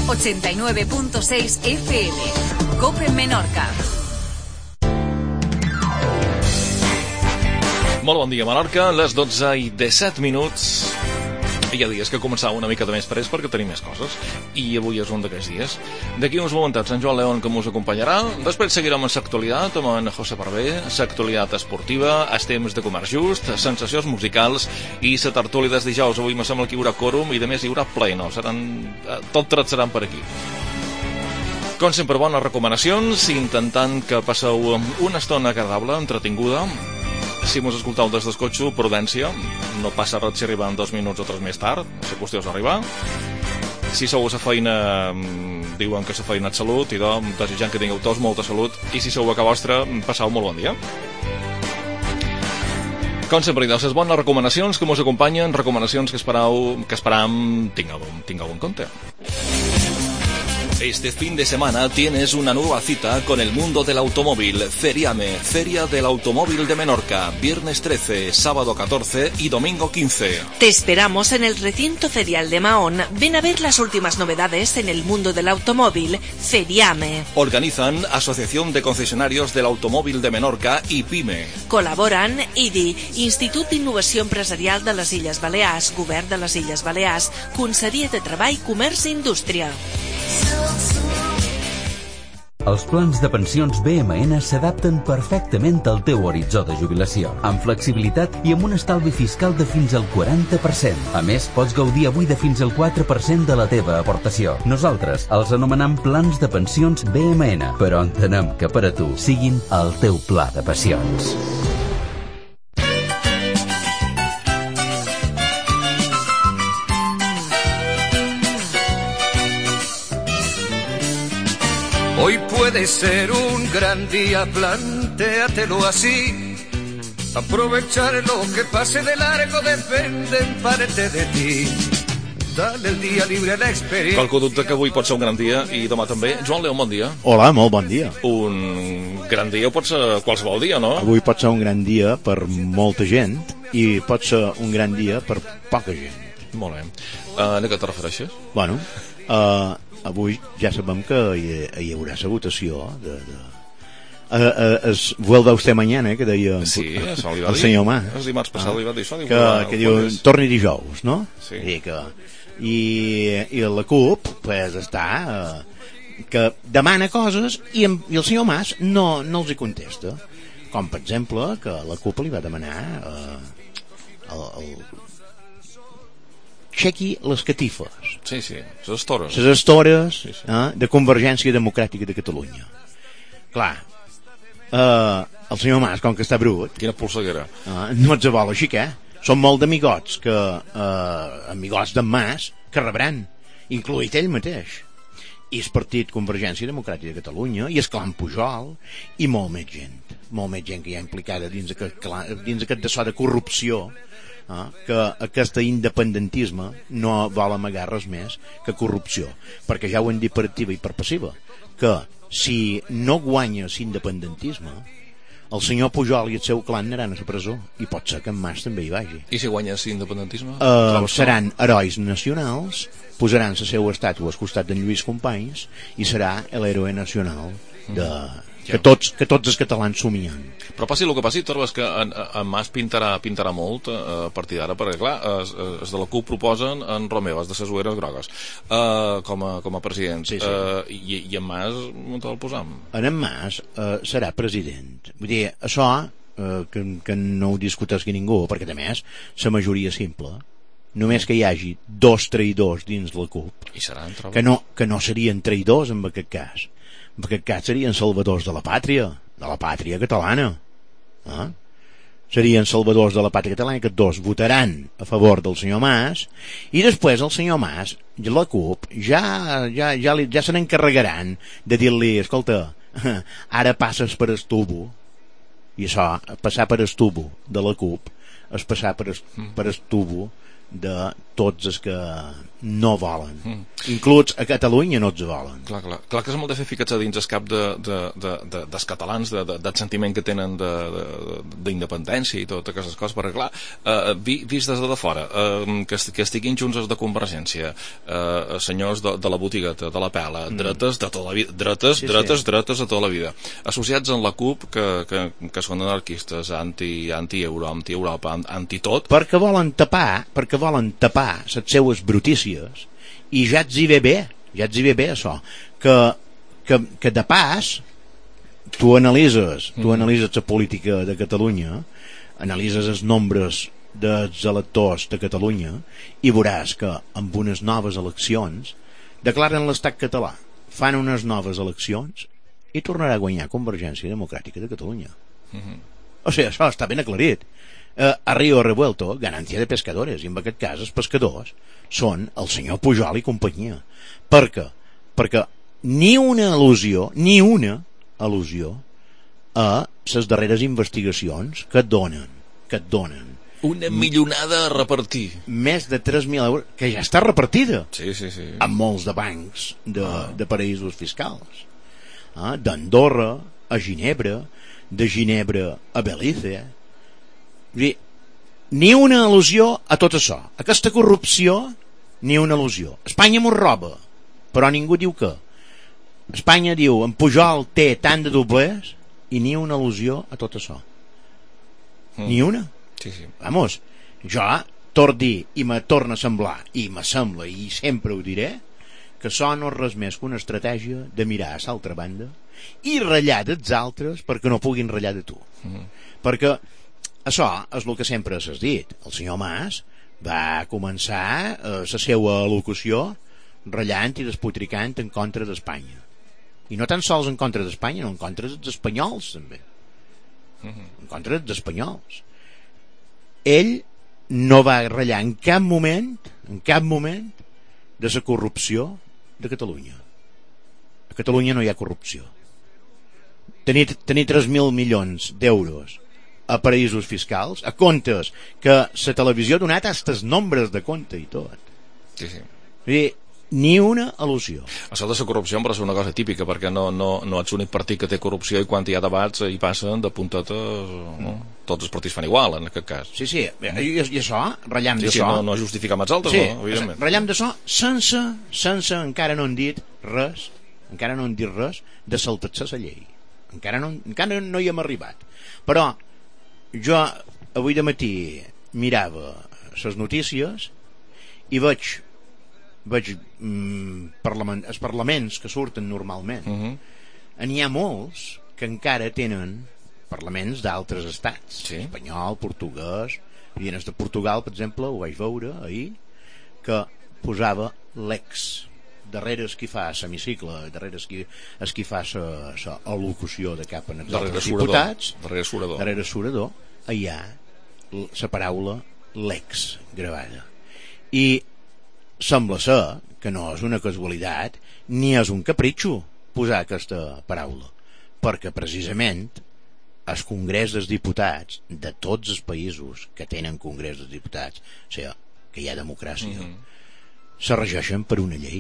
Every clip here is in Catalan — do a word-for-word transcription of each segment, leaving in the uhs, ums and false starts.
ochenta y nueve punto seis F M. COPE Menorca. Molt bon dia, Menorca. Les dotze i disset minuts. Hi ha dies que començava una mica de més pressa perquè tenim més coses. I avui és un d'aquests dies. D'aquí uns momentats, en Joan León, que us acompanyarà. Després seguirem amb l'actualitat, amb en José Parvé, l'actualitat esportiva, els temps de comerç just, sensacions musicals i la tertúlia des dijous. Avui me sembla que hi haurà quòrum i, de més, hi haurà pleno. Seran... Tot tres seran per aquí. Com sempre, bones recomanacions, intentant que passeu una estona agradable, entretinguda. Si mos escoltau des del cotxe, prudència, no passa res si arribem dos minuts o tres més tard, la qüestió és arribar. Si sou a la feina, diuen que la feina és salut, i doncs desitjant que tingueu tots molta salut, i si sou a casa vostra, passeu molt bon dia. Com sempre, les bones recomanacions que mos acompanyen, recomanacions que esperau, que esperam tingueu, tingueu en compte. Este fin de semana tienes una nueva cita con el mundo del automóvil. Feriame, Feria del Automóvil de Menorca, viernes trece, sábado catorce y domingo quince. Te esperamos en el recinto ferial de Mahón. Ven a ver las últimas novedades en el mundo del automóvil. Feriame. Organizan Asociación de Concesionarios del Automóvil de Menorca y PYME. Col·laboren I D I, Institut d'Innovació Empresarial de les Illes Balears, Govern de les Illes Balears, Conselleria de Treball, Comerç i Indústria. Els plans de pensions B M N s'adapten perfectament al teu horitzó de jubilació, amb flexibilitat i amb un estalvi fiscal de fins al quaranta per cent. A més, pots gaudir avui de fins al quatre per cent de la teva aportació. Nosaltres els anomenem plans de pensions B M N, però entenem que per a tu siguin el teu pla de pensions. Hoy puede ser un gran día, plantéatelo así. Aprovechar lo que pase de largo depende en parte de ti. Dale el día libre a la experiencia. Qualcú dubta que avui pot ser un gran dia i demà també. Joan León, bon dia. Hola, molt bon dia. Un gran dia pot ser qualsevol dia, no? Avui pot ser un gran dia per molta gent i pot ser un gran dia per poca gent. Molt bé. Uh, a què te refereixes? Bueno, uh, avui ja sabem que hi, hi haurà la votació de... de... Uh, uh, es vuelva usted mañana, que deia sí, el, el senyor Mas, el dimarts passat ah, li va dir això, que, que, que diu torni dijous, no? Sí. I, que, i, i la CUP pues, està uh, que demana coses i, i el senyor Mas no, no els hi contesta, com per exemple que la CUP li va demanar uh, el, el xequi les catifes. Sí, sí, les estores. Les estores sí, sí. Eh, de Convergència Democràtica de Catalunya. Clar, eh, el senyor Mas, com que està brut... Quina polseguera. Eh, no els vol aixecar. Són molt d'amigots, que, eh, amigots d'en Mas, que rebran, incloït ell mateix. I el partit Convergència Democràtica de Catalunya, i el clan Pujol, i molt més gent. Molt més gent que hi ha implicada dins aquest, dins aquest de so de corrupció, Eh, que aquest independentisme no vol amagar res més que corrupció, perquè ja ho hem dit per activa i per passiva, que si no guanya l'independentisme el senyor Pujol i el seu clan aniran a la presó, i pot ser que en Mas també hi vagi. I si guanya l'independentisme? Eh, seran herois nacionals, posaran la seva estàtua al costat d'en Lluís Companys i serà l'héroe nacional de... Que tots, que tots els catalans somien. Però passi el que passi, trobes que en, en Mas pintarà, pintarà molt eh, a partir d'ara, perquè clar, els, els de la CUP proposen en Romeu, els de les ulleres grogues, eh, com, a, com a president. Sí, sí. Eh, i, I en Mas on te'l posam? En en Mas eh, serà president. Vull dir, això eh, que, que no ho discutesqui ningú, perquè a més la majoria simple, només que hi hagi dos traïdors dins la CUP, I seran, que, no, que no serien traïdors en aquest cas, en aquest cas serien salvadors de la pàtria, de la pàtria catalana, eh? serien salvadors de la pàtria catalana, que dos votaran a favor del senyor Mas, i després el senyor Mas i la CUP ja, ja, ja, li, ja se n'encarregaran de dir-li, escolta, ara passes per el tubo, i això, passar per el tubo de la CUP és passar per el, per el tubo de tots els que no volen. Mm. Inclús a Catalunya no els volen. Clar, clar. Clar que és molt de fer ficar-se dins el cap de, de, de, de, dels catalans, de, de, del sentiment que tenen d'independència i totes aquestes coses, perquè clar, eh, vist des de fora, eh, que, que estiguin junts els de Convergència, eh, senyors de, de la botigueta, de la pela, mm. dretes de tota la vida, dretes, sí, dretes, sí. dretes de tota la vida, associats amb la CUP, que, que, que són anarquistes, anti, anti-euro, anti-Europa, anti-tot. Perquè volen tapar, perquè volen tapar les seues brutícies, i ja ets hi ve bé, ja ets hi ve bé això, que, que, que de pas tu analitzes tu analitzes la política de Catalunya, analitzes els nombres dels electors de Catalunya i veuràs que amb unes noves eleccions declaren l'estat català, fan unes noves eleccions i tornarà a guanyar Convergència Democràtica de Catalunya. Uh-huh. O sigui, això està ben aclarit. Uh, a Río Revuelto, ganancia de pescadores, i en aquest cas els pescadors són el senyor Pujol i companyia. Per què? Perquè ni una al·lusió, ni una al·lusió a les darreres investigacions que et donen, que et donen una milionada a repartir. Més de tres mil euros, que ja està repartida. Sí, sí, sí. En molts de bancs de, ah. de paraïsos fiscals. Ah, d'Andorra a Ginebra, de Ginebra a Belize. Dir, ni una al·lusió a tot això. Aquesta corrupció, ni una al·lusió. Espanya m'ho roba, però ningú diu que. Espanya diu, en Pujol té tant de doblers, i ni una al·lusió a tot això. Mm. Ni una. Sí, sí. Vamos, jo torno a dir, i me torna a semblar, i me sembla, i sempre ho diré, que això no és res més que una estratègia de mirar a l'altra banda i ratllar dels altres perquè no puguin ratllar de tu. Mm. Perquè això és el que sempre s'has dit. El senyor Mas va començar eh, la seva al·locució ratllant i despotricant en contra d'Espanya. I no tan sols en contra d'Espanya, no, en contra dels espanyols també. Mm-hmm. En contra dels espanyols. Ell no va ratllar en cap moment, en cap moment, de la corrupció de Catalunya. A Catalunya no hi ha corrupció. Tenir, tenir tres mil milions d'euros a paraïsos fiscals, a comptes que la televisió ha donat hasta els nombres de compte i tot. Sí, sí. I ni una al·lusió. Això de la corrupció em pareix una cosa típica, perquè no, no, no ets l'únic partit que té corrupció i quan hi ha debats hi passen de puntetes, no? Tots els partits fan igual en aquest cas. Sí, sí, i, i això, ratllam sí, d'això. Sí, no, no justificar amb els altres, sí, no, evidentment. Ratllam d'això sense, sense, encara no han dit res, encara no han dit res de saltar-se la llei. Encara no, encara no hi hem arribat. Però jo avui de matí mirava les notícies i veig veig mm, parlament, els parlaments que surten normalment. Uh-huh. N'hi ha molts que encara tenen parlaments d'altres estats. Sí? Espanyol, portuguès. I en el de Portugal, per exemple, ho vaig veure ahir, que posava l'ex darrere es qui fa l'hemicicle, darrere es qui, es qui fa l'al·locució de cap en els altres diputats, darrere surador, darrere surador, hi ha la paraula l'ex gravada. I sembla ser que no és una casualitat ni és un capritxo posar aquesta paraula, perquè precisament el Congrés dels Diputats de tots els països que tenen Congrés dels Diputats, o sigui, que hi ha democràcia, mm-hmm. se regeixen per una llei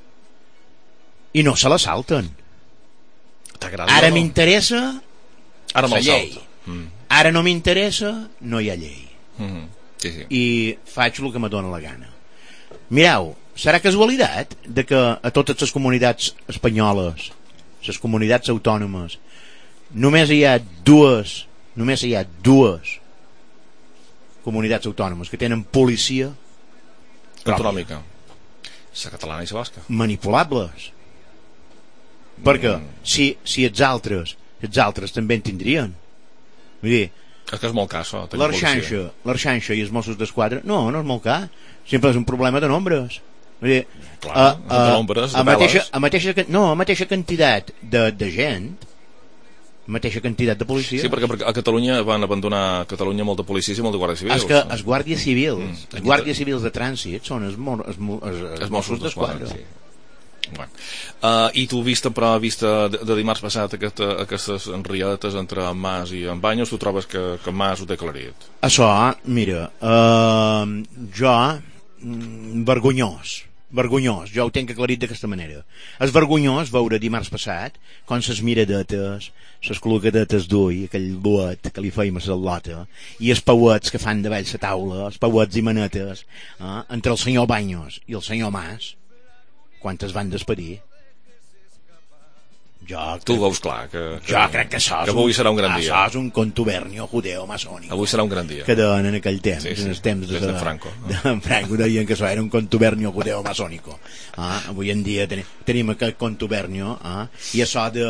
i no se la salten. Ara no? M'interessa ara la llei, mm. ara no m'interessa, no hi ha llei. Mm-hmm. Sí, sí. I faig el que me dóna la gana. Mireu, serà casualitat de que a totes les comunitats espanyoles, les comunitats autònomes, només hi ha dues només hi ha dues comunitats autònomes que tenen policia autonòmica, la catalana i la basca, manipulables, perquè mm. si, si els altres els altres també en tindrien. Vull dir, és que és molt car això, l'Arxanxa, l'Arxanxa i els Mossos d'Esquadra, no, no és molt car, sempre és un problema de nombres. Vull dir, clar, a, a, de nombres, de a, mateixa, a mateixa, no, a mateixa quantitat de, de gent, mateixa quantitat de policia. Sí, perquè, perquè a Catalunya van abandonar a Catalunya molt de policies i molt de guàrdies civils. És que els guàrdies civils, mm. els guàrdies civils de trànsit són els, els, els, els, els Mossos d'Esquadra. Sí. Bueno. Uh, I tu vista, però, vista de, de dimarts passat aquesta, aquestes enrietes entre en Mas i en Baños, tu trobes que, que en Mas ho té clarit? Això, mira, uh, jo, vergonyós, vergonyós, jo ho tenc aclarit d'aquesta manera. És vergonyós veure dimarts passat com ses miradetes, ses col·locadetes d'ull, aquell duet que li feim a Salota, i els pauets que fan davall la taula, els pauets i manetes, eh, entre el senyor Baños i el senyor Mas, quan es van despedir. Jo tu ho veus clar que, que, jo crec que això que avui serà un gran dia. Això és un contubernio judeo-masònic. Avui serà un gran dia. Que deien en aquell temps, sí, sí. En els temps de, de Franco. De, de Franco deien que això era un contubernio judeo-masònic. Ah, avui en dia tenim, tenim aquest contubernio, ah, i això de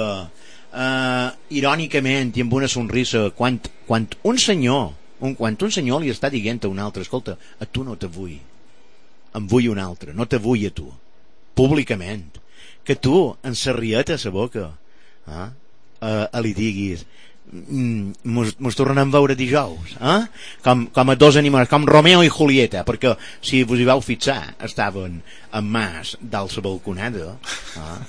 uh, irònicament i amb una sonrisa, quan, quan un senyor un, quan un senyor li està dient a un altre, escolta, a tu no te vull, em vull un altre, no te vull a tu, públicament, que tu en serrieta a la boca, eh? A, a li diguis mm, mos, mos tornem a veure dijous, eh? com, com a dos animals, com Romeo i Julieta, perquè si vos hi vau fixar estaven en Mas dalt la balconada, eh?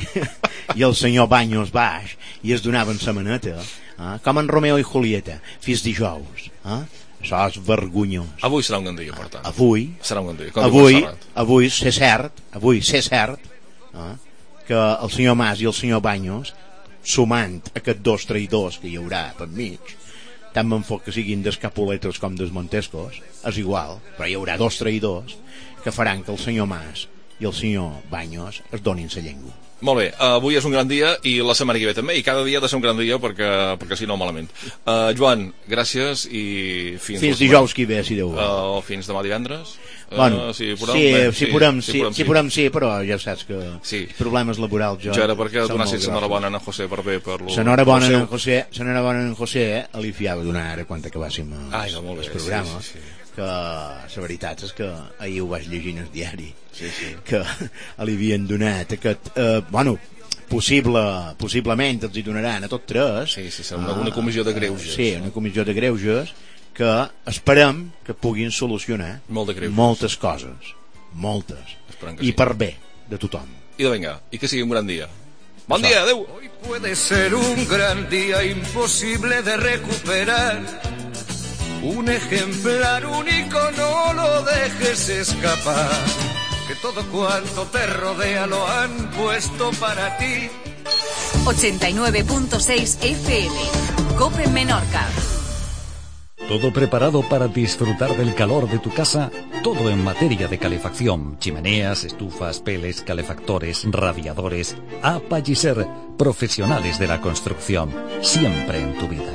i el senyor Baños baix i es donaven la maneta, eh? Com en Romeo i Julieta, fins dijous, eh? Això és vergonyós. Avui serà un gran dia, per tant. Avui, serà un gran dia. avui, avui ser cert, avui ser cert, eh? Que el senyor Mas i el senyor Baños, sumant aquests dos traïdors que hi haurà per mig, tant me'n fot que siguin d'Escapoletos com dels Montescos, és igual, però hi haurà dos traïdors que faran que el senyor Mas i el senyor Baños es donin la llengua. Molt bé, uh, avui és un gran dia i la setmana que ve també, i cada dia ha de ser un gran dia perquè, perquè si no malament. Uh, Joan, gràcies i fins... Fins dijous que ve, si Déu vol. Uh, o fins demà divendres. Bueno, uh, si podem, sí, bé, si, podem, sí, sí, si, si podem sí, però ja saps que sí. Els problemes laborals jo... Jo era perquè donessis l'enhorabona a en José per bé per lo... L'enhorabona a en José, l'enhorabona a en José, li fiava donar ara quan acabàssim Ai, no, molt bé, el programa, sí, sí, sí. Que la veritat és que ahir ho vaig llegir en el diari, sí, sí. que li havien donat aquest, eh, bueno, possible, possiblement els hi donaran a tots tres. Sí, sí, una, una comissió de greuges. Sí, una comissió de greuges que esperem que puguin solucionar Molt de moltes coses, moltes, i sí. per bé de tothom. I de vinga, i que sigui un gran dia. Bon Això. dia, adeu! Hoy puede ser un gran día imposible de recuperar. Un ejemplar único, no lo dejes escapar. Que todo cuanto te rodea lo han puesto para ti. ochenta y nueve punto seis F M. COPE Menorca. Todo preparado para disfrutar del calor de tu casa, todo en materia de calefacción, chimeneas, estufas, peles, calefactores, radiadores. A Palliser, profesionales de la construcción, siempre en tu vida.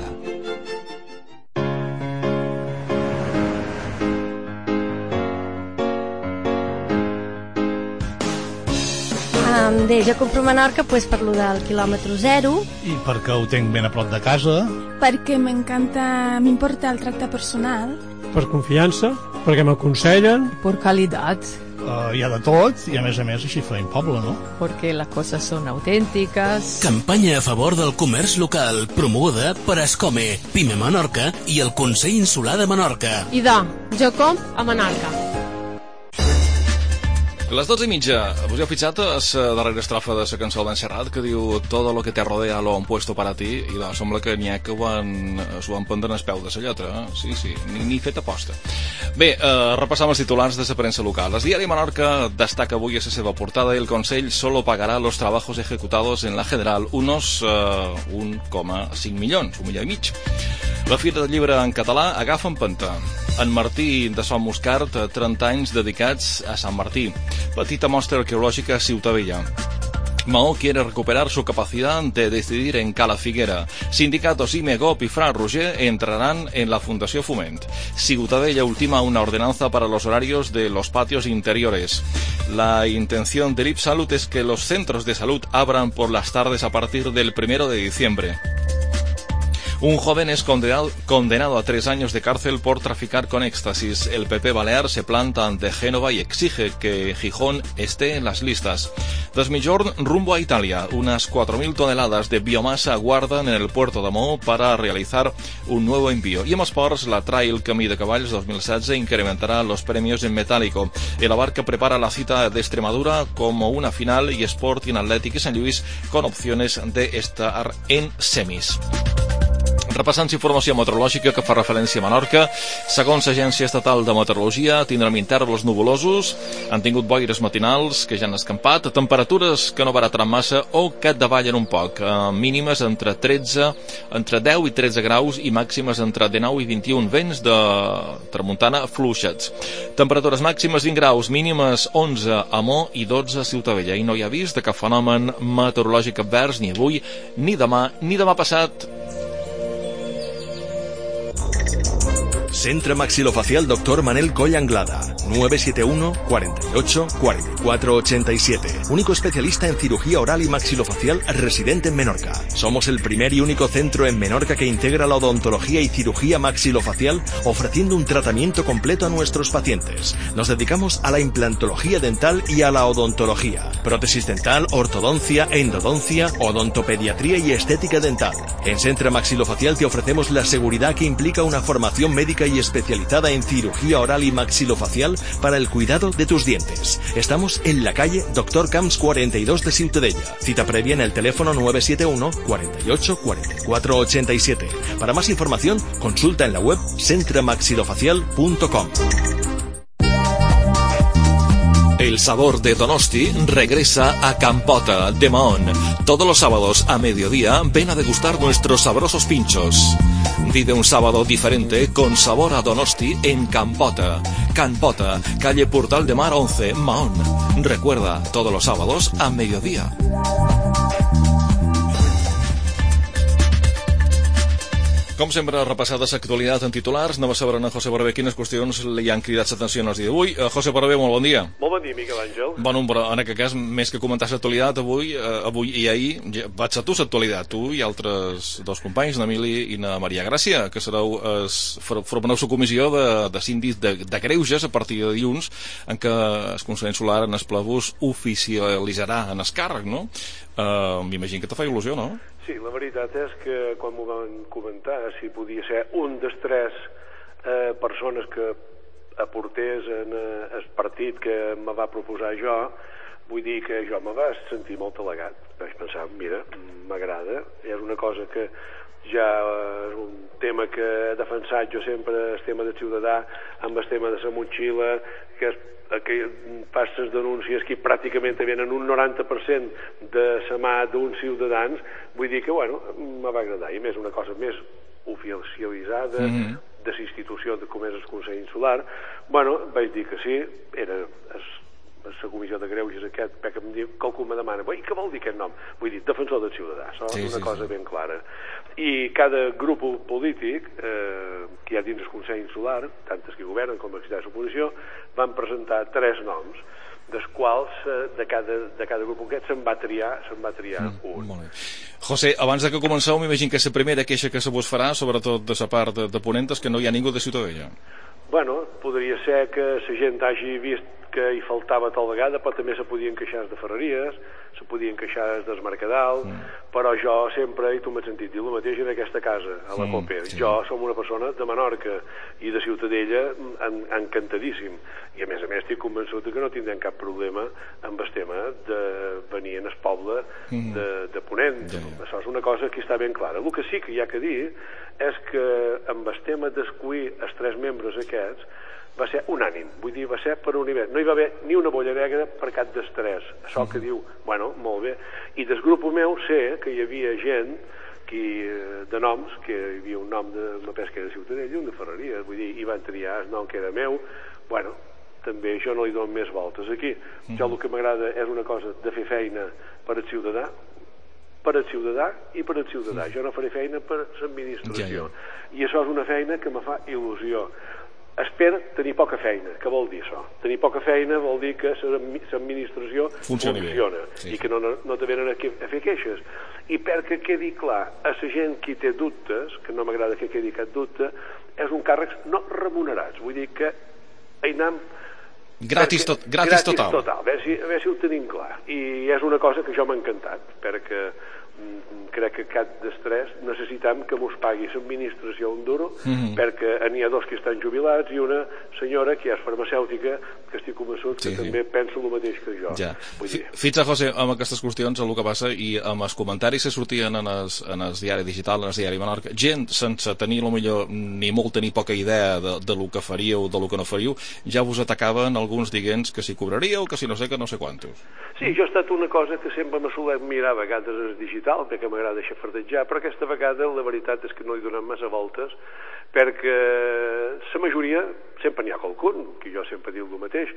Bé, jo compro a Menorca pues, per lo del quilòmetre zero. I perquè ho tinc ben a prop de casa. Perquè m'encanta, m'importa el tracte personal. Per confiança, perquè m'aconsellen. Per qualitat. Uh, hi ha de tot, i a més a més així feim poble, no? Perquè les coses són autèntiques. Campanya a favor del comerç local, promoguda per Escome, Pime Menorca i el Consell Insular de Menorca. I de, jo comp a Menorca. Les dotze i mitja, vos heu fixat a la darrera estrofa de la cançó d'en Serrat que diu todo lo que te rodea lo han puesto para ti, i doncs sembla que n'hi ha que ho han, s'ho van prendre en el peu de la lletra, eh? Sí, sí, ni, ni fet aposta. Bé, eh, repassam els titulars de la premsa local. El diari Menorca destaca avui a la seva portada el Consell solo pagará los trabajos ejecutados en la General, unos eh, un coma cinc milions, un milió i mig. La Fira del Llibre en català agafa empenta. En Martí de Son Muscart, trenta anys dedicats a Sant Martí. Petita mostra arqueològica a Ciutadella. Mahó quiere recuperar su capacidad de decidir en Cala Figuera. Sindicatos I M E, G O P y Fra Roger entrarán en la Fundació Foment. Ciutadella ultima una ordenanza para los horarios de los patios interiores. La intención del I P Salud es que los centros de salud abran por las tardes a partir del primero de diciembre. Un joven es condenado, condenado a tres años de cárcel por traficar con éxtasis. El P P Balear se planta ante Génova y exige que Gijón esté en las listas. Des Migjorn rumbo a Italia. Unas cuatro mil toneladas de biomasa aguardan en el puerto de Maó para realizar un nuevo envío. Y en esports, la Trail Camí de Caballos dos mil setze incrementará los premios en metálico. El Abarca prepara la cita de Extremadura como una final y Sporting Athletic y Sant Lluís con opciones de estar en semis. Repassant informació meteorològica que fa referència a Menorca, segons l'Agència Estatal de Meteorologia, tindrem intervals nuvolosos, han tingut boires matinals que ja han escampat, temperatures que no barataran massa o que davallen un poc, eh, mínimes entre tretze, entre deu i tretze graus i màximes entre dinou i vint-i-un, vents de tramuntana fluixets. Temperatures màximes vint graus, mínimes onze a Mo i dotze a Ciutadella, i no hi ha vist de cap fenomen meteorològic advers ni avui, ni demà, ni demà passat. Centro Maxilofacial doctor Manel Coll Anglada, nueve siete uno, cuarenta y ocho, cuarenta y cuatro ochenta y siete. Único especialista en cirugía oral y maxilofacial residente en Menorca. Somos el primer y único centro en Menorca que integra la odontología y cirugía maxilofacial, ofreciendo un tratamiento completo a nuestros pacientes. Nos dedicamos a la implantología dental y a la odontología, prótesis dental, ortodoncia, endodoncia, odontopediatría y estética dental. En Centro Maxilofacial te ofrecemos la seguridad que implica una formación médica y especializada en cirugía oral y maxilofacial para el cuidado de tus dientes. Estamos en la calle Doctor Camps cuarenta y dos de Ciutadella. Cita previa en el teléfono nueve siete uno, cuarenta y ocho, cuarenta y cuatro ochenta y siete. Para más información, consulta en la web centro maxilofacial punto com. El sabor de Donosti regresa a Campota de Mahón. Todos los sábados a mediodía ven a degustar nuestros sabrosos pinchos. Vive un sábado diferente con sabor a Donosti en Campota. Campota, calle Portal de Mar once, Mahón. Recuerda, todos los sábados a mediodía. Com sempre, repassada l'actualitat en titulars, anem a saber a José Barber quines qüestions li han cridat l'atenció en el dia d'avui. Uh, José Barber, molt bon dia. Molt bon dia, Miquel Àngel. Bueno, però en aquest cas, més que comentar l'actualitat avui, uh, avui i ahir, ja, vaig ser tu l'actualitat, tu i altres dos companys, n'Emili i na Maria Gràcia, que sereu, es, formaneu la comissió de, de síndic de, de greuges a partir de dilluns, en què el Consell Insular en el Plebús oficialitzarà en el càrrec, no? Uh, M'imagino que te fa il·lusió, no? Sí, la veritat és que quan m'ho van comentar si podia ser un dels tres eh, persones que aportés en eh, el partit que me va proposar jo, vull dir que jo me va sentir molt al·legat. Vaig pensar, mira, m'agrada, és una cosa que ja és un tema que he defensat jo sempre, el tema del ciutadà, amb el tema de la motxilla, que és que fas les denúncies que pràcticament venen un noranta per cent de la mà d'uns ciutadans, vull dir que, bueno, me va agradar, i més una cosa més oficialitzada mm-hmm. de la institució de com és el Consell Insular. Bueno, vaig dir que sí, era la comissió de greuges aquest, perquè em diu, qualcú me demana, què vol dir aquest nom? Vull dir, defensor del ciutadà, això sí, és una sí, cosa sí. ben clara. I cada grup polític eh, que hi ha dins el Consell Insular, tant els que governen com els que hi ha l'oposició, van presentar tres noms, dels quals eh, de, cada, de cada grup aquest se'n va triar, se'n va triar mm, un. Molt bé. José, abans de que comenceu, m'imagino que la primera queixa que se vos farà, sobretot de la part de, de Ponent, és que no hi ha ningú de Ciutadella. Bueno, podria ser que la gent hagi vist que hi faltava tal vegada, però també se podien queixar de Ferreries, se podien queixar del Mercadal, mm. però jo sempre, i tu m'has sentit dir el mateix en aquesta casa, a la mm, COPE, sí. jo som una persona de Menorca i de Ciutadella en, encantadíssim, i a més a més estic convençut que no tindrem cap problema amb el tema de venir en el poble mm. de, de Ponent, ja, ja. Això és una cosa que està ben clara. El que sí que hi ha que dir és que amb el tema d'escollir els tres membres aquests va ser unànim, vull dir, va ser per univers. No hi va haver ni una bolla negra per cap dels tres. Això uh-huh. que diu, bueno, molt bé. I del grup meu sé que hi havia gent qui, de noms, que hi havia un nom de una pesca de Ciutadella i un de Ferreries, vull dir, i van triar el nom que era meu. Bueno, també jo no li dono més voltes aquí. Uh-huh. Jo el que m'agrada és una cosa de fer feina per al ciutadà, per al ciutadà i per al ciutadà. Jo no faré feina per l'administració. Ja, ja. I això és una feina que me fa il·lusió. espera tenir poca feina. Què vol dir això? Tenir poca feina vol dir que l'administració funciona, funciona sí, i que no, no te venen a, a fer queixes. I perquè quedi clar, a la gent qui té dubtes, que no m'agrada que quedi cap dubte, és un càrrec no remunerats. Vull dir que Einam gratis, tot, gratis, gratis total, total. A, veure si, a veure si ho tenim clar. I és una cosa que jo m'ha encantat, perquè mm, crec que cap d'estrès necessitam que mos pagui l'administració un duro, mm-hmm. perquè n'hi ha dos que estan jubilats i una senyora que és farmacèutica, que estic convençut que sí, també sí. penso el mateix que jo. Ja. Fixa, José, amb aquestes qüestions el que passa, i amb els comentaris que sortien en el, en el diari digital, en el diari Menorca, gent sense tenir lo millor ni molta ni poca idea de, de lo que faríeu, de lo que no faríeu, ja vos atacaven alguns diguents que si cobraríeu, que si no sé, que no sé quantos. Sí, jo ha estat una cosa que sempre m'ha solet mirar a vegades el digital, perquè m'agrada xafardejar, però aquesta vegada la veritat és que no hi donem massa voltes, perquè la majoria sempre n'hi ha qualcun, que jo sempre diu el mateix,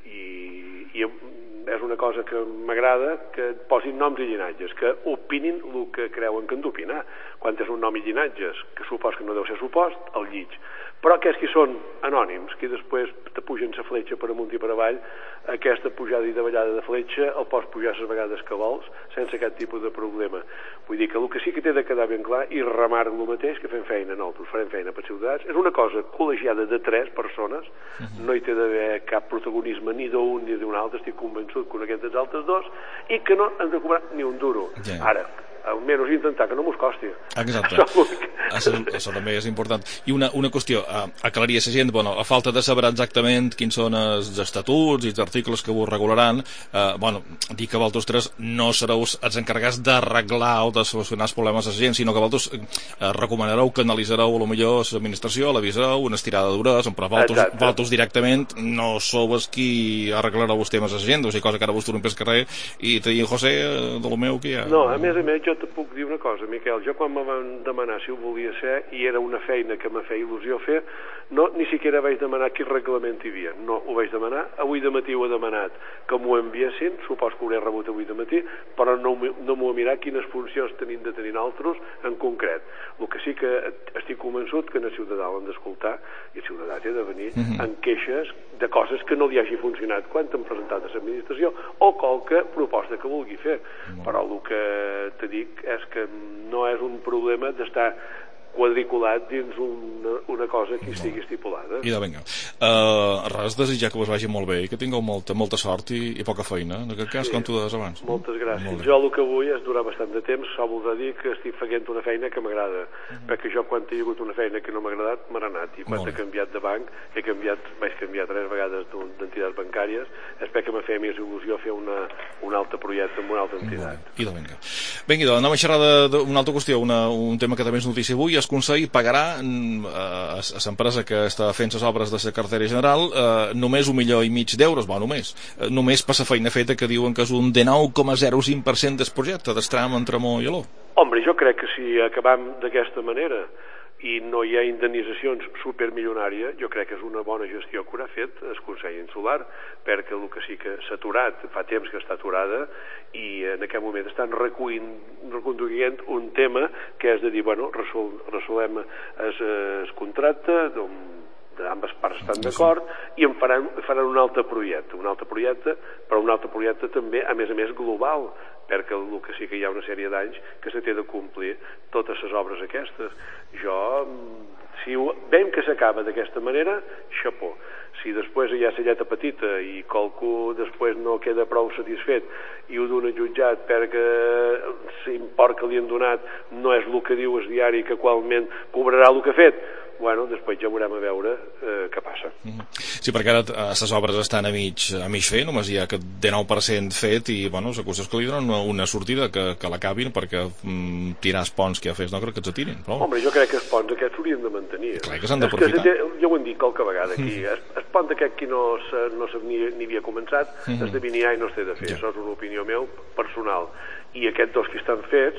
i, i és una cosa que m'agrada que posin noms i llinatges, que opinin el que creuen que han d'opinar. Quan és un nom i llinatges, que supos que no deu ser supost, el lliig. Però aquests que són anònims, que després te pugen la fletxa per amunt i per avall, aquesta pujada i davallada de fletxa el pots pujar les vegades que vols, sense cap tipus de problema. Vull dir que el que sí que té de quedar ben clar, i remarco el mateix, que fem feina, nosaltres farem feina per ciutadans, és una cosa col·legiada de tres persones, uh-huh. no hi té d'haver cap protagonisme ni d'un ni d'un altre, estic convençut que aquests dels altres dos, i que no han de cobrar ni un duro. Yeah. Ara, almenys intentar que no mos costi. Exacte. Això, això també és important. I una, una qüestió, a, aclarir a la gent, bueno, a falta de saber exactament quins són els estatuts i els articles que vos regularan, eh, bueno, dir que vosaltres no sereu els encarregats d'arreglar o de solucionar els problemes de la gent, sinó que vosaltres eh, recomanareu, canalitzareu a lo millor l'administració, l'avisareu, una estirada d'hores, però vosaltres, vosaltres directament no sou els qui arreglareu els temes de la gent, o sigui, cosa que ara vos tornem pel carrer i te diuen, José, de lo meu que hi ha. No, a més a més, jo te puc dir una cosa, Miquel, jo quan me van demanar si ho volia ser i era una feina que me feia il·lusió fer, no, ni siquiera vaig demanar quin reglament hi havia, no, ho vaig demanar, avui de matí ho he demanat que m'ho enviessin, supos que ho hauré rebut avui de matí, però no, no m'ho he mirat quines funcions tenim de tenir altres en concret. El que sí que estic convençut que el ciutadà l'han d'escoltar i el ciutadà té de venir mm-hmm. en queixes de coses que no li hagi funcionat quan t'han presentat a l'administració o qualque proposta que vulgui fer, mm-hmm. però el que te dic és que no és un problema d'estar quadriculat dins una, una cosa que estigui estipulada. I de vinga. Uh, res, desitjar que us vagi molt bé i que tingueu molta, molta sort i, i poca feina, en aquest cas, sí, com tu deies abans. Moltes gràcies. Molt jo el que vull és durar bastant de temps, sol voldrà dir que estic fent una feina que m'agrada, uh-huh. perquè jo quan he hagut una feina que no m'ha agradat, m'ha anat, i quan he canviat de banc, he canviat, vaig canviar tres vegades d'entitats bancàries, és perquè m'ha fet més il·lusió fer una, un altre projecte amb una altra entitat. I de vinga. Vinga, doncs, anem a xerrar d'una altra qüestió, una, un tema que també és notícia avui. El Consell pagarà a l'empresa que està fent les obres de la cartera general eh, només un milió i mig d'euros, bueno, només, eh, només per la feina feta que diuen que és un dinou coma zero cinc per cent del projecte, del tram entre Mó i Aló. Home, jo crec que si acabam d'aquesta manera i no hi ha indemnitzacions supermilionàries, jo crec que és una bona gestió que haurà fet el Consell Insular, perquè el que sí que s'ha aturat, fa temps que està aturada, i en aquest moment estan reconduint un tema que és de dir, bueno, resol, resolem el contracte, ambes parts estan d'acord, i en faran, faran un altre projecte, un altre projecte, però un altre projecte també, a més a més, global, perquè el que sí que hi ha una sèrie d'anys que se té de complir totes les obres aquestes. Jo, si veiem que s'acaba d'aquesta manera, xapó. Si després hi ha la lletra petita i qualcú després no queda prou satisfet i ho dona jutjat perquè l'import que li han donat no és el que diu el diari que qualment cobrarà el que ha fet, bueno, després ja veurem a veure eh, què passa. Sí, perquè ara les obres estan a mig, a mig fer, només hi ha aquest dinou per cent fet i, bueno, la qüestió és que li donen una, una sortida que, que l'acabin perquè mm, tirar els ponts que ja fes no crec que els atirin. Però... Home, jo crec que els ponts aquests s'haurien de mantenir. Clar que s'han d'aprofitar. Ja ho hem dit qualque vegada aquí. Mm. El, el pont aquest que no, no ni, ni havia començat, mm. es de viniar i no es té de fer. Ja. Això és una opinió meu personal. I aquests dos que estan fets,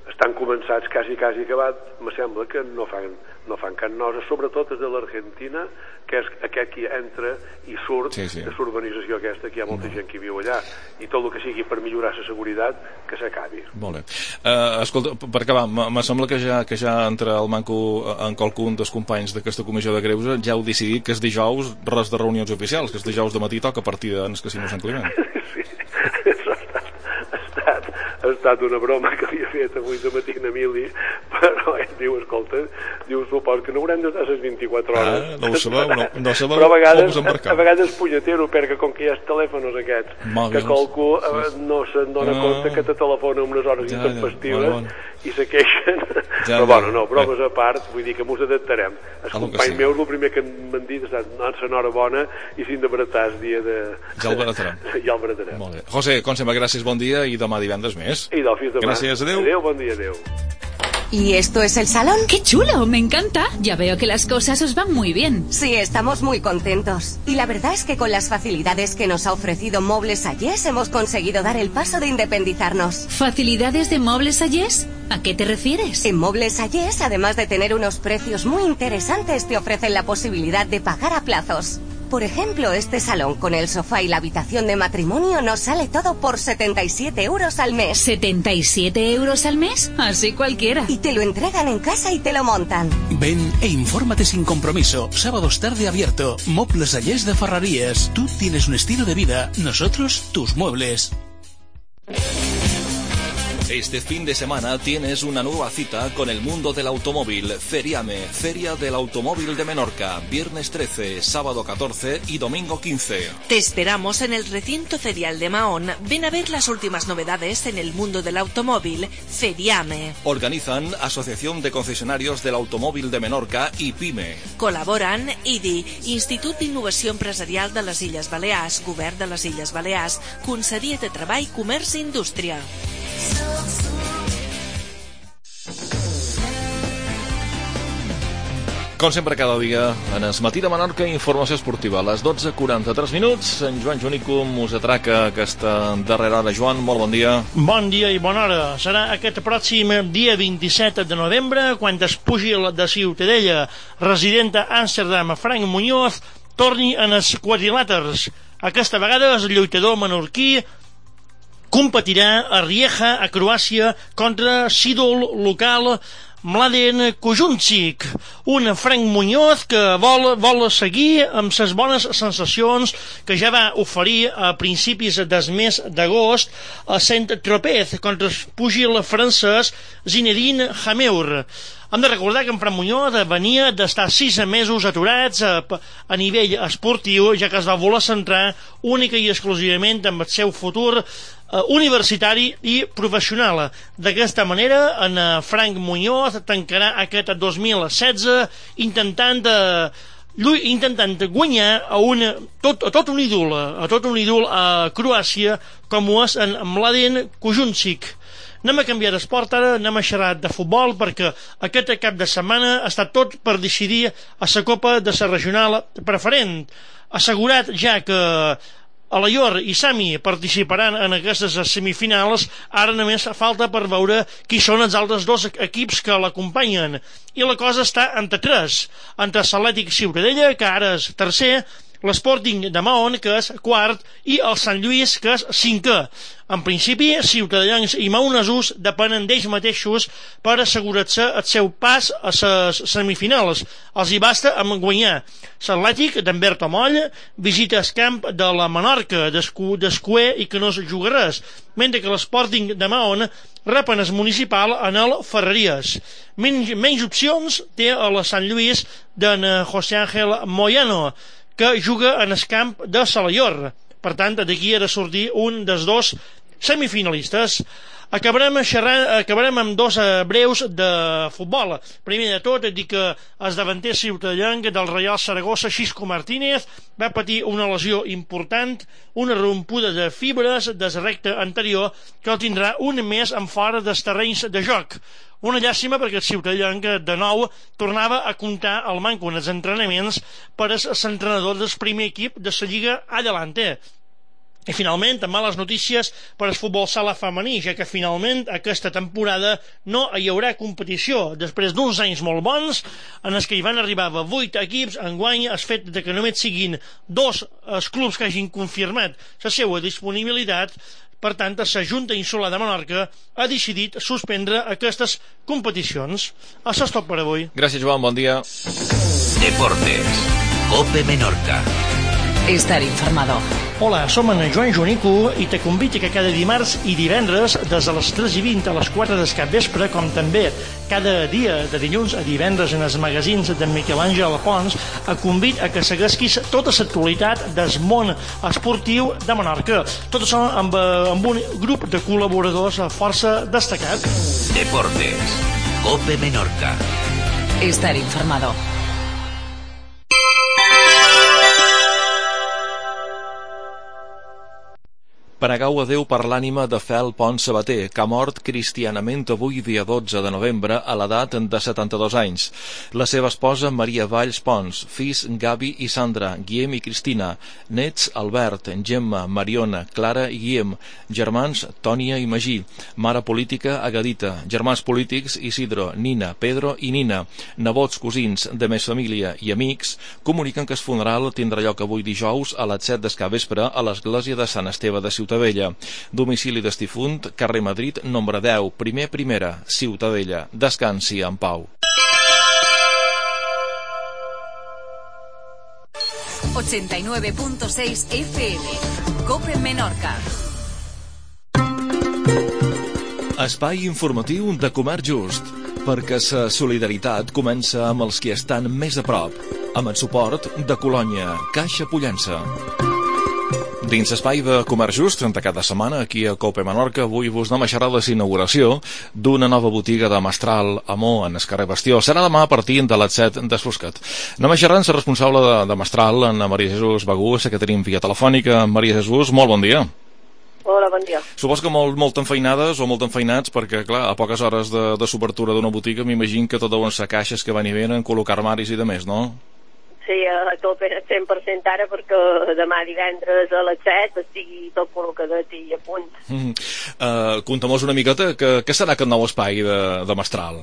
estan començats quasi, quasi acabat, me sembla que no fan, no fan cap nosa, sobretot des de l'Argentina, que és aquest que entra i surt sí, sí. de l'urbanització aquesta, que hi ha molta gent que viu allà, i tot el que sigui per millorar la seguretat, que s'acabi. Molt bé. Uh, escolta, per acabar, me sembla que ja, que ja entre el manco en qualcun dels companys d'aquesta comissió de Greuges ja heu decidit que és dijous res de reunions oficials, que és dijous de matí toca partida en el Casino Sant Climent. Sí, ha estat, ha estat una broma que havia fet avui de matí en Emili, però ell diu, escolta, diu, supos que no haurem d'estar les vint-i-quatre hores. Ah, no ho sabeu, no, no sabeu, però a vegades, a vegades punyetero, perquè com que hi ha els telèfons aquests, Mòbils, que qualcú sí. no se'n dona ah, compte que te telefona en unes hores ja, intempestives ja, bueno, bueno. i se queixen. Ja, però bueno, no, ja, bromes ja. a part, vull dir que m'ho adaptarem. Els companys sí. meus el primer que m'han dit és anar-se enhorabona i si hem de baratar el dia de... Ja el baratarem. Ja el baratarem. Molt bé. José, com sempre, gràcies, bon dia i demà divendres més. I del fins demà. Gràcies, adeu. Adeu, bon dia, adeu. ¿Y esto es el salón? ¡Qué chulo! Me encanta. Ya veo que las cosas os van muy bien. Sí, estamos muy contentos. Y la verdad es que con las facilidades que nos ha ofrecido Mobles Ayés hemos conseguido dar el paso de independizarnos. ¿Facilidades de Mobles Ayés? ¿A qué te refieres? En Mobles Ayés, además de tener unos precios muy interesantes, te ofrecen la posibilidad de pagar a plazos. Por ejemplo, este salón con el sofá y la habitación de matrimonio nos sale todo por setenta y siete euros al mes. ¿setenta y siete euros al mes? Así cualquiera. Y te lo entregan en casa y te lo montan. Ven e infórmate sin compromiso. Sábados tarde abierto. Mobles Ayés de Ferrerías. Tú tienes un estilo de vida, nosotros tus muebles. Este fin de semana tienes una nueva cita con el mundo del automóvil. Feriame, Feria del Automóvil de Menorca, viernes trece, sábado catorce y domingo quince. Te esperamos en el recinto ferial de Mahón. Ven a ver las últimas novedades en el mundo del automóvil. Feriame. Organizan Asociación de Concesionarios del Automóvil de Menorca y PYME. Col·laboren I D I, Institut d'Innovació Empresarial de les Illes Balears, Govern de les Illes Balears, Conselleria de Treball, Comerç i Indústria. Com sempre, cada dia, en es matí de Menorca, informació esportiva. A les dotze quaranta-tres minuts, en Joan Joanicum us atraca aquesta darrera hora. Joan, molt bon dia. Bon dia i bona hora. Serà aquest pròxim dia vint-i-set de novembre, quan es pugi de Ciutadella, resident a Amsterdam, Frank Muñoz, torni en els quadrilàters. Aquesta vegada el lluitador menorquí competirà a Rieja, a Croàcia, contra sídol local Mladen Kujuncic, un Frank Muñoz que vol, vol seguir amb les bones sensacions que ja va oferir a principis del mes d'agost a Saint-Tropez contra el púgil francès Zinedine Hameur. Hem de recordar que en Frank Muñoz venia d'estar sis mesos aturats a, a nivell esportiu, ja que es va voler centrar única i exclusivament amb el seu futur Uh, universitari i professional. D'aquesta manera, en uh, Frank Muñoz tancarà aquest dos mil setze intentant uh, intentant guanyar a, un, tot, a tot un ídol a tot un ídol a Croàcia com ho és en Mladen Kujuncic. Anem a canviar d'esport ara, anem a xerrar de futbol, perquè aquest cap de setmana ha estat tot per decidir a la Copa de la Regional Preferent. Assegurat ja que Alaior i Sami participaran en aquestes semifinals, ara només falta per veure qui són els altres dos equips que l'acompanyen. I la cosa està entre tres, entre l'Atlètic Ciutadella, que ara és tercer, l'Sporting de Mahón, que és quart, i el Sant Lluís, que és cinquè. En principi, ciutadans i maonesos depenen d'ells mateixos per assegurar-se el seu pas a les semifinals. Els hi basta amb guanyar. L'Atlètic d'Humberto Moll visita el camp de la Menorca, d'Escuer i que no es juga res, mentre que l'Sporting de Mahón rep en el municipal en el Ferreries. Menys, menys opcions té el Sant Lluís d'en José Ángel Moyano, que juga en el camp de Salaior. Per tant, d'aquí ha de sortir un dels dos semifinalistes. Acabarem, xerrant, acabarem amb dos breus de futbol. Primer de tot, dir que el davanter ciutadans del Real Saragossa, Xisco Martínez, va patir una lesió important, una rompuda de fibres del recte anterior, que el tindrà un mes en fora dels terrenys de joc. Una llàstima perquè el ciutadans de nou tornava a comptar el manco en els entrenaments per als entrenadors del primer equip de la Lliga Adelante. I finalment, amb males notícies per al futbol sala femení, ja que finalment aquesta temporada no hi haurà competició. Després d'uns anys molt bons, en els que hi van arribar vuit equips, enguany el fet de que només siguin dos els clubs que hagin confirmat la seva disponibilitat. Per tant, la Junta Insular de Menorca ha decidit suspendre aquestes competicions. Això és tot per avui. Gràcies, Joan, bon dia. Deportes, Cope Menorca. Estar informado. Hola, som en Joan Jonico i te convite que cada dimarts i divendres des de les tres i vint a les quatre del capvespre, com també cada dia de dilluns a divendres en els magazins de Miquel Àngel Pons, a convit a que seguesquis tota l'actualitat del món esportiu de Menorca. Tot això amb, amb un grup de col·laboradors força destacat. Deportes, Cope Menorca. Estar informado. Pregau a Déu per l'ànima de Fel Pons Sabater, que ha mort cristianament avui, dia dotze de novembre, a l'edat de setanta-dos anys. La seva esposa, Maria Valls Pons, fills Gavi i Sandra, Guillem i Cristina, nets Albert, Gemma, Mariona, Clara i Guillem, germans Tònia i Magí, mare política Agadita, germans polítics Isidro, Nina, Pedro i Nina, nebots, cosins, de més família i amics, comuniquen que el funeral tindrà lloc avui dijous a les set del capvespre a l'església de Sant Esteve de Ciutadella. Ciutadella. Domicili d'estifunt, carrer Madrid, nombre deu, primer primera, Ciutadella. Descansi en pau. ochenta y nueve punto seis F M. Cope Menorca. Espai informatiu de Comerç Just, perquè la solidaritat comença amb els que estan més a prop, amb el suport de Colònia, Caixa Pollença. Dins l'espai de Comerç Just, de cada setmana, aquí a Cope Menorca, avui vos anem a xerrar de l'inauguració d'una nova botiga de Mestral Amó en el carrer Bastió. Serà demà a partir de les set del Foscat. Anem a xerrar amb la responsable de, de Mestral, en Maria Jesús Bagú, que tenim via telefònica. Maria Jesús, molt bon dia. Hola, bon dia. Supos que molt, molt enfeinades o molt enfeinats, perquè, clar, a poques hores de, de s'obertura d'una botiga m'imagino que tot deuen ser caixes que van i venen, col·locar armaris i de més, no? Sí, a tope cent per cent ara, perquè demà divendres a les set estigui tot col·locadet i a punt. Mm. Uh, Contem-nos una miqueta, que, què serà aquest nou espai de, de Mestral?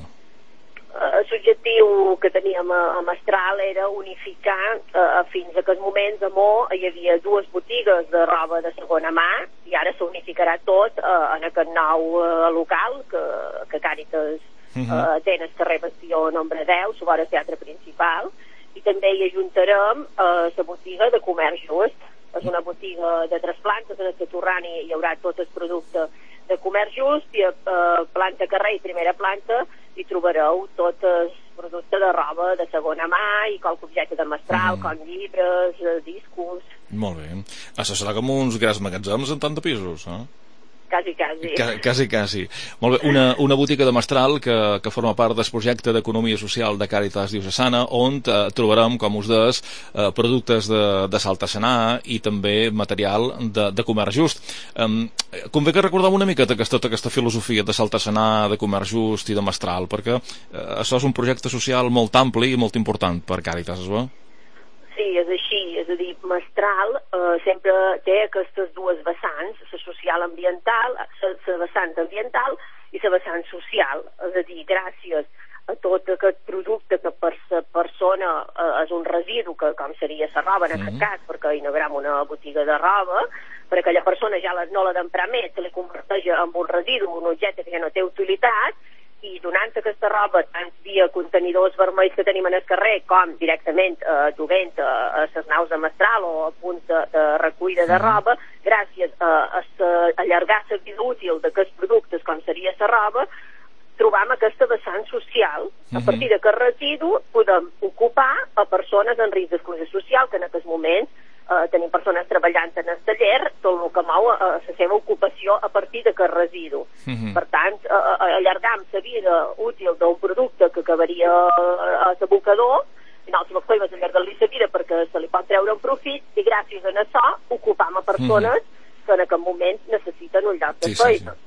Uh, L'objectiu que teníem a, a Mestral era unificar, uh, fins a aquests moments a Mo hi havia dues botigues de roba de segona mà, i ara s'unificarà tot uh, en aquest nou uh, local que, que Càritas uh, uh, té en el carrer Bastió nombre deu, sobre el teatre principal, i també hi ajuntarem eh, la botiga de Comerç Just. És una botiga de tres plantes, en el torrant hi haurà tot el producte de Comerç Just, i a eh, planta carrer i primera planta hi trobareu tot el producte de roba de segona mà i qualque objecte de Mestral, mm. com llibres, eh, discos. Molt bé. Això serà com uns grans magatzems en tant de pisos, eh? Quasi, quasi. Quasi, quasi. Molt bé. Una, una botiga de Mestral que, que forma part del projecte d'Economia Social de Càritas Diocesana, on eh, trobarem, com us des, eh, productes de, de Saltassanà i també material de, de Comerç Just. Um, convé que recordem una miqueta que és tota aquesta filosofia de Saltassanà, de Comerç Just i de Mestral, perquè eh, això és un projecte social molt ampli i molt important per Càritas, es veu? Sí, és així, és a dir, Mestral eh, sempre té aquestes dues vessants, la social ambiental, la vessant ambiental i la vessant social, és a dir, gràcies a tot aquest producte que per la persona eh, és un residu, que com seria la roba en aquest cas, perquè inaugurem una botiga de roba, per aquella persona ja la, no l'ha d'emprar més, se li converteix en un residu, un objecte que ja no té utilitat, i donant aquesta roba tant via contenidors vermells que tenim en el carrer com directament eh, jovent a, a les naus de Mestral o a punts de, de recollida de roba, gràcies a, a, a allargar la vida útil d'aquests productes com seria la roba, trobam aquesta vessant social. A partir d'aquest residu podem ocupar a persones en risc d'exclusió social, que en aquest moment eh, tenim persones treballant en el taller, tot el que mou a, a la seva ocupació a partir d'aquest residu. Uh-huh. Per tant, eh, allargam la vida útil d'un producte que acabaria a l'abocador, i nosaltres el fem allargar-li la vida perquè se li pot treure un profit, i gràcies a això ocupam a persones uh-huh. que en aquest moment necessiten un lloc de sí, feina. Sí, sí.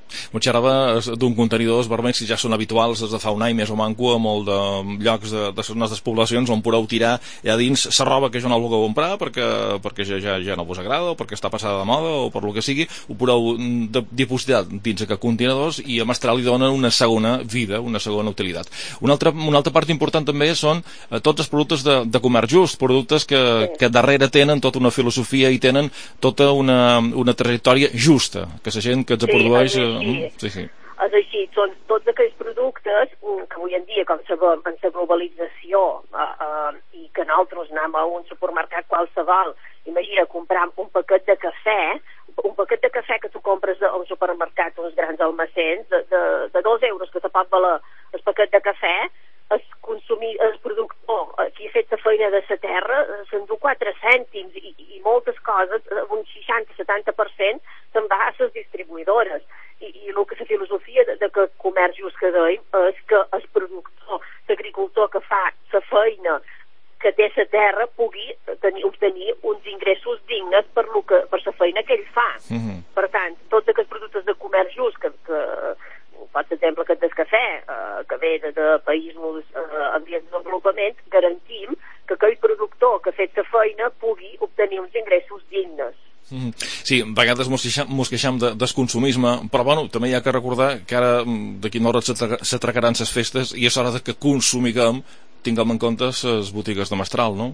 M'ho xerrava d'un contenidors vermells que ja són habituals des de fa un any més o manco a molt de llocs de, de les nostres poblacions on podeu tirar allà dins la roba que jo no el vulgueu comprar perquè, perquè ja, ja, ja no vos agrada o perquè està passada de moda o per lo que sigui, ho podeu de, dipositar dins aquests contenidors i a Mestral li donen una segona vida, una segona utilitat. Una altra, una altra part important també són eh, tots els productes de, de comerç just, productes que, que darrere tenen tota una filosofia i tenen tota una, una trajectòria justa, que la gent que els produeix... Sí, Sí, sí. És així, són tots aquells productes que avui en dia, com sabem, en la globalització eh, eh, i que nosaltres anem a un supermercat qualsevol, imagina comprar un paquet de cafè, un paquet de cafè que tu compres a un supermercat, uns grans almacens, de, de, de dos euros que te pot valer el paquet de cafè, el, consumir, el productor qui ha fet la feina de la terra s'endú quatre cèntims i, i moltes coses, un seixanta a setanta per cent se'n va a les distribuïdores. I, i el que la filosofia de, de que el comerç just que deim és que el productor, l'agricultor que fa la feina que té la terra pugui tenir, obtenir uns ingressos dignes per lo que, per la feina que ell fa. Mm-hmm. Per tant, tots aquests productes de comerç just que, que per exemple aquest del cafè eh, que ve de, de països eh, en vies de desenvolupament, garantim que aquell productor que ha fet la feina pugui obtenir uns ingressos dignes. Sí, a vegades mos queixam, mos queixam de, del consumisme, però bueno, també hi ha que recordar que ara d'aquí una hora s'atracaran les festes i és hora de que consumiguem, tinguem en compte les botigues de Mestral, no?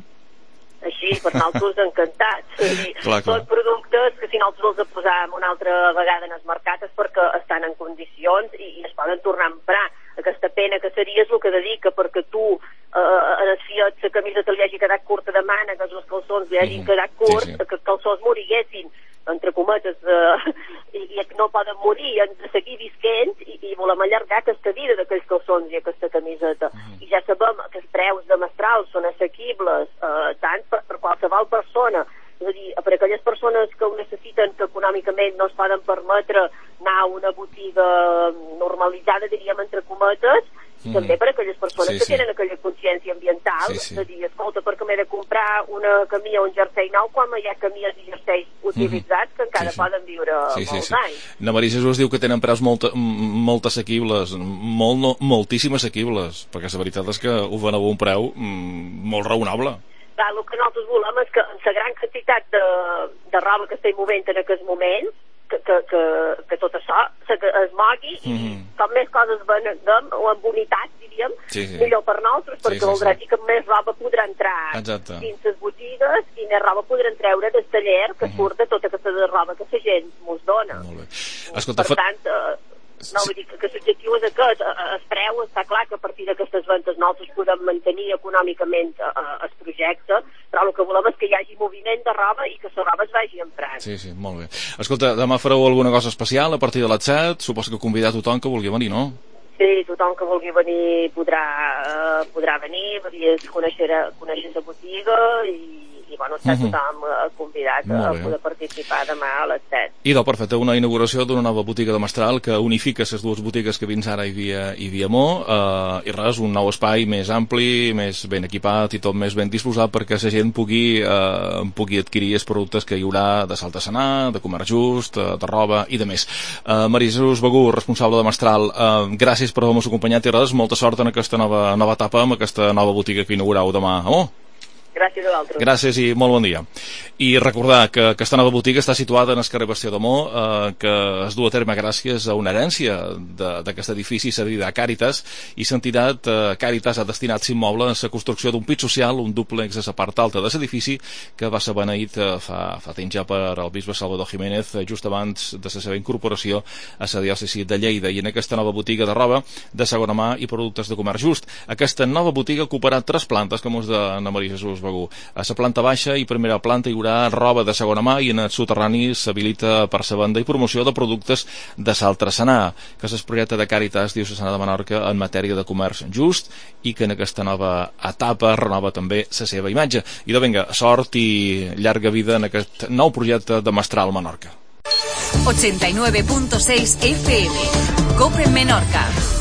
Així, per nosaltres encantats. Dir, clar, clar. Són productes que si nosaltres els posam una altra vegada en el mercat és perquè estan en condicions i, i es poden tornar a emprar. Aquesta pena que seria és el que dedica perquè tu eh, en el fiat la camiseta li hagi quedat curta de mànegues, els calçons li hagin quedat curts, sí, sí. que els calçons moriguessin, entre cometes, eh, i, i no poden morir, han de seguir visquent i, i volem allargar aquesta vida d'aquells calçons i aquesta camiseta. Mm. I ja sabem que els preus de Mestral són assequibles eh, tant per, per qualsevol persona. És a dir, per aquelles persones que ho necessiten, que econòmicament no es poden permetre anar a una botiga normalitzada, diríem, entre cometes, i mm. també per aquelles persones sí, que sí. tenen aquella consciència ambiental, sí, sí. és a dir, escolta, perquè m'he de comprar una camisa o un jersei nou quan hi ha camises i jerseis utilitzats mm. que encara sí, sí. poden viure sí, molts sí, sí. anys. Na Maria Jesús diu que tenen preus molt, molt assequibles, molt, no, moltíssim assequibles, perquè la veritat és que ho van a un preu mm, molt raonable. Clar, el que nosaltres volem és que en la gran quantitat de, de roba que estem movent en aquests moments, que, que, que, que tot això se, que es mogui mm -hmm. i com més coses venem, o amb unitat, diríem, sí, sí. millor per nosaltres, perquè sí, sí, voldrà sí. dir que més roba podrà entrar Exacte. dins les botigues i més roba podran treure del taller que mm -hmm. surt de tota aquesta roba que la gent mos dona. Molt bé. Escolta, per tant... Eh, no, vull dir que, que l'objectiu és aquest, el preu està clar que a partir d'aquestes ventes nosaltres podem mantenir econòmicament el projecte, però el que volem és que hi hagi moviment de roba i que la roba es vagi emprant. Sí, sí, molt bé. Escolta, demà fareu alguna cosa especial a partir de les set? Suposo que convidar tothom que vulgui venir, no? Sí, tothom que vulgui venir podrà, uh, podrà venir, podria conèixer, conèixer la botiga i i bueno, està uh-huh. tothom convidat a poder participar demà a les set. Idò, perfecte, una inauguració d'una nova botiga de Mestral que unifica les dues botigues que fins ara hi havia, hi havia mo, eh, i res, un nou espai més ampli, més ben equipat i tot més ben disposat perquè la gent pugui, eh, pugui adquirir els productes que hi haurà de saltasanar, de comerç just, de, de roba i de més. Eh, Maria Jesús Begú, responsable de Mestral, eh, gràcies per haver-nos acompanyat i res, molta sort en aquesta nova, nova etapa amb aquesta nova botiga que inaugurau demà. Amor? Gràcies a vosaltres. Gràcies i molt bon dia. I recordar que aquesta nova botiga està situada en el carrer Bastió de Mo, eh, que es du a terme gràcies a una herència d'aquest edifici cedida a Càritas, i l'entitat eh, Càritas ha destinat l'immoble a la construcció d'un pis social, un dúplex a la part alta de l'edifici, que va ser beneït eh, fa, fa temps ja per el bisbe Salvador Jiménez, eh, just abans de la seva incorporació a la diòcesi de Lleida, i en aquesta nova botiga de roba de segona mà i productes de comerç just. Aquesta nova botiga ocuparà tres plantes, com us de Ana Maria Jesús Begú. A la planta baixa i primera planta hi haurà roba de segona mà i en el soterrani s'habilita per la venda i promoció de productes de saltrasanar, que és el projecte de Càritas Diocesana de Menorca en matèria de comerç just i que en aquesta nova etapa renova també la seva imatge. I de vinga, sort i llarga vida en aquest nou projecte de Mestral Menorca. ochenta y nueve punto seis F M, COPE Menorca.